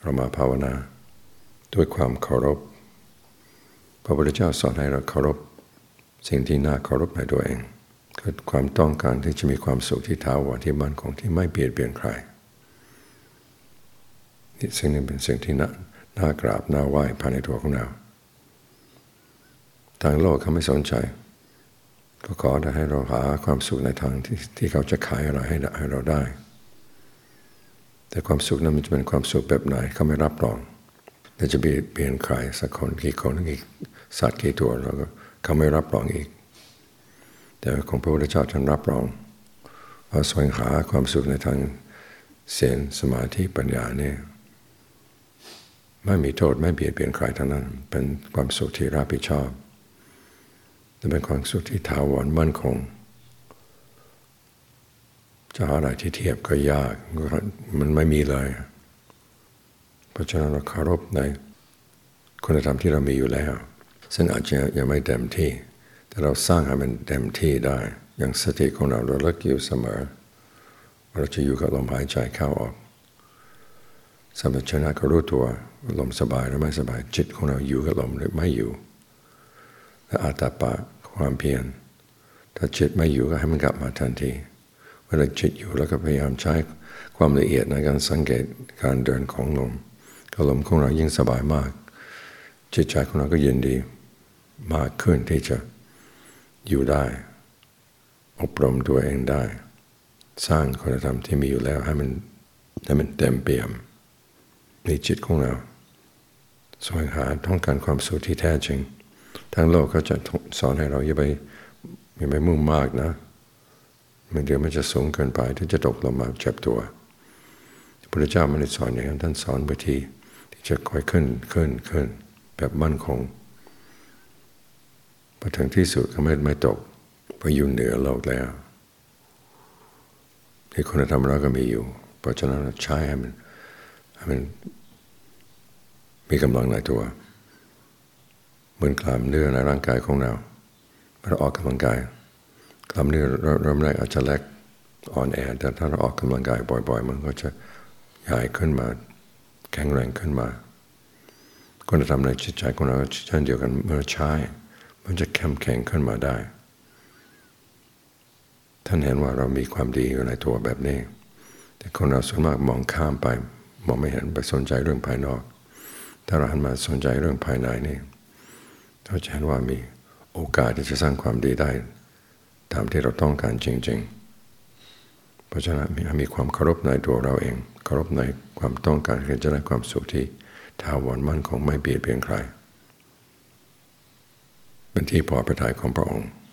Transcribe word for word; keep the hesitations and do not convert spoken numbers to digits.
เรามาภาวนาด้วยความเคารพพระพุทธเจ้าสอนให้เราเคารพสิ่งที่น่าเคารพในตัวเองคือความต้องการที่จะมีความสุขที่ถาวรที่มั่นคงที่ไม่เบียดเบียนใครนี่สิ่งนี้เป็นสิ่งที่น่าน่ากราบน่าไหว้ภายในตัวของเราทางโลกเขาไม่สนใจก็ขอได้ให้เราหาความสุขในทางที่ที่เขาจะขายอะไรให้ให้เราได้แต่ความสุขนั้นมันจะเป็นความสุขแบบไหนเขาไม่รับรองแต่จะเบียดเบียนใครสักคนกี่คนกี่สัตว์กี่ตัวเราก็เขาไม่รับรองอีกแต่ของพระพุทธเจ้าท่านรับรองว่าแสวงหาความสุขในทางศีลสมาธิปัญญาเนี่ยไม่มีโทษไม่เบียดเบียนใครทั้งนั้นเป็นความสุขที่รับผิดชอบและเป็นความสุขที่ถาวรมั่นคงจะหาอะไรที่เทียบก็ยากมันไม่มีเลยเพราะฉะนั้นเราเคารพในคุณธรรมที่เรามีอยู่แล้วซึ่งอาจจะยังไม่เต็มที่แต่เราสร้างให้มันเต็มที่ได้อย่างสติของเราเราเลิกอยู่เสมอเราจะอยู่กับลมหายใจเข้าออกสัมปชัญญะก็รู้ตัวลมสบายหรือไม่สบายจิตของเราอยู่กับลมหรือไม่อยู่และอาตาปะความเพียรถ้าจิตไม่อยู่ก็ให้มันกลับมาทันทีเวลาจิตอยู่แล้วก็พยายามใช้ความละเอียดในการสังเกตการเดินของลมก็ลมของเรายิ่งสบายมากจิตใจของเราก็เย็นดีมากขึ้นที่จะอยู่ได้อบรมตัวเองได้สร้างคุณธรรมที่มีอยู่แล้วให้มันให้มันเต็มเปี่ยมในจิตของเราแสวงหาต้องการความสุขที่แท้จริงทางโลกก็จะสอนให้เราอย่าไปอย่าไปมุ่งมากนะมันเดี๋ยวมันจะสูงเกินไปที่จะตกลงมาเจ็บตัวพระพุทธเจ้าไม่ได้สอนอย่างนั้นท่านสอนวิธีที่จะค่อยขึ้นขึ้นขึ้นแบบมั่นคงพอถึงที่สุดก็ไม่ไม่ตกเพราะอยู่เหนือโลกแล้วที่คุณธรรมเราก็มีอยู่เพราะฉะนั้นใช้ให้มันให้มันมีกำลังในตัวเหมือนกล้ามเนื้อในร่างกายของเราเราออกกำลังกายกล้ามเนื้อเริ่มแรกอาจจะเล็กอ่อนแอแต่ถ้าเราออกกำลังกายบ่อยๆมันก็จะใหญ่ขึ้นมาแข็งแรงขึ้นมาคุณธรรมในจิตใจของเราเช่นเดียวกันเมื่อใช้มันจะเข้มแข็งขึ้นมาได้ท่านเห็นว่าเรามีความดีอยู่ในตัวแบบนี้แต่คนเราส่วนมากมองข้ามไปมองไม่เห็นไปสนใจเรื่องภายนอกถ้าเราหันมาสนใจเรื่องภายในนี่เราจะเห็นว่ามีโอกาสที่จะสร้างความดีได้ตามที่เราต้องการจริงๆเพราะฉะนั้นมีความเคารพในตัวเราเองเคารพในความต้องการที่จะได้ความสุขที่ถาวรมั่นคงไม่เบียดเบียนใครเป็นที่พอพระทัยของพระองค์